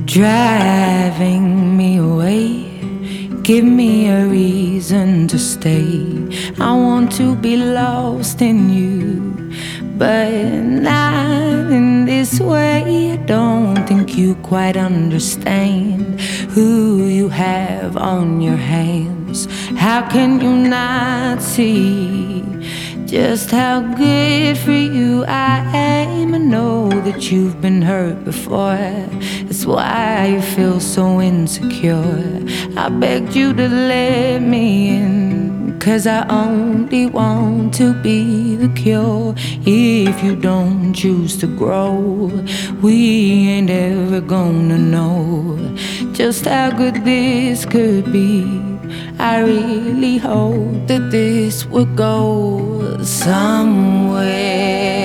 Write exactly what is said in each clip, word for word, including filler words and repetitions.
driving me away. Give me a reason to stay. I want to be lost in you, but not in this way. I don't think you quite understand who you have on your hands. How can you not see just how good for you I am? I know that you've been hurt before. That's why you feel so insecure. I begged you to let me in, 'cause I only want to be the cure. If you don't choose to grow, we ain't ever gonna know just how good this could be. I really hope that this would go somewhere.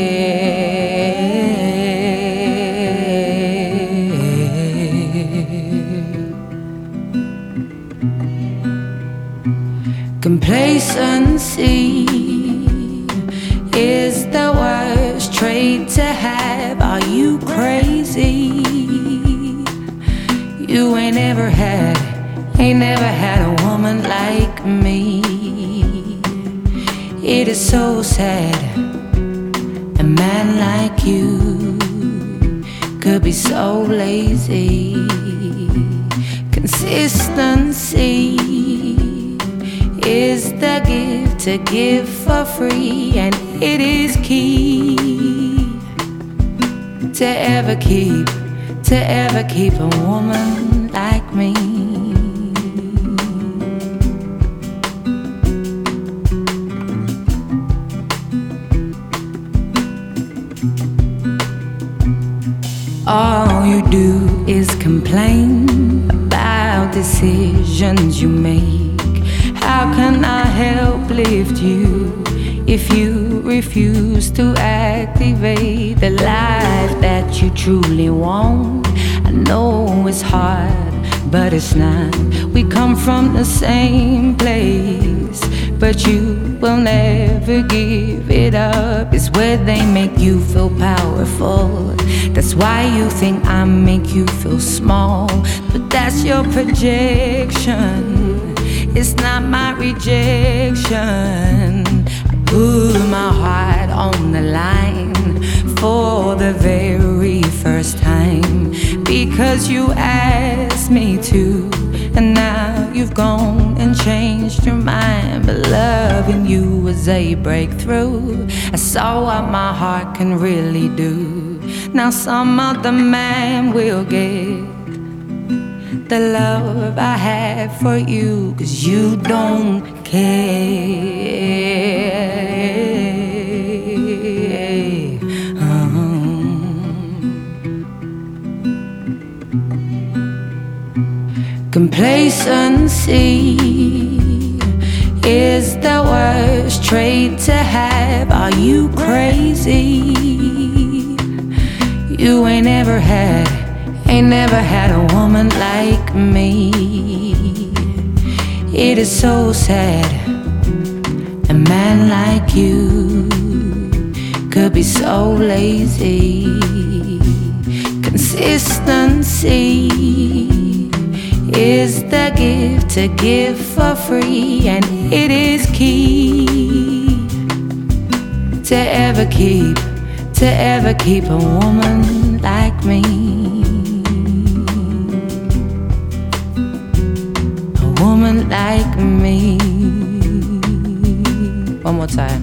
Complacency is the worst trait to have. Are you crazy? You ain't ever had Ain't never had a woman like me. It is so sad a man like you could be so lazy. Consistency is the gift to give for free, and it is key to ever keep, to ever keep a woman like me. All you do is complain about decisions you make. How can I help lift you if you refuse to activate the life that you truly want? I know it's hard, but it's not. We come from the same place, but you will never give it up. It's where they make you feel powerful. That's why you think I make you feel small, but that's your projection. It's not my rejection. I put my heart on the line for the very first time, because you asked me to, and now you've gone and changed your mind. But loving you was a breakthrough. I saw what my heart can really do. Now some other man will get the love I have for you, 'cause you don't care. um. Complacency is the worst trait to have. Are you crazy? You ain't ever had, ain't never had a woman like me. It is so sad a man like you could be so lazy. Consistency is the gift to give for free, and it is key to ever keep, to ever keep a woman like me. A woman like me. One more time.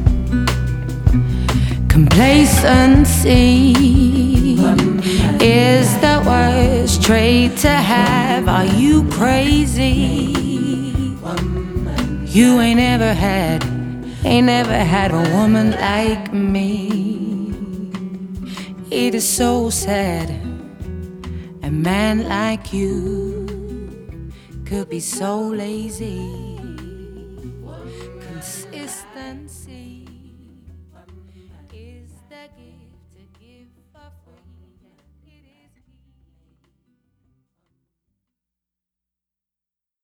Complacency is the worst trait to have. Are you crazy? You ain't ever had, ain't never had a woman like me. It is so sad a man like you could be so lazy. Consistency.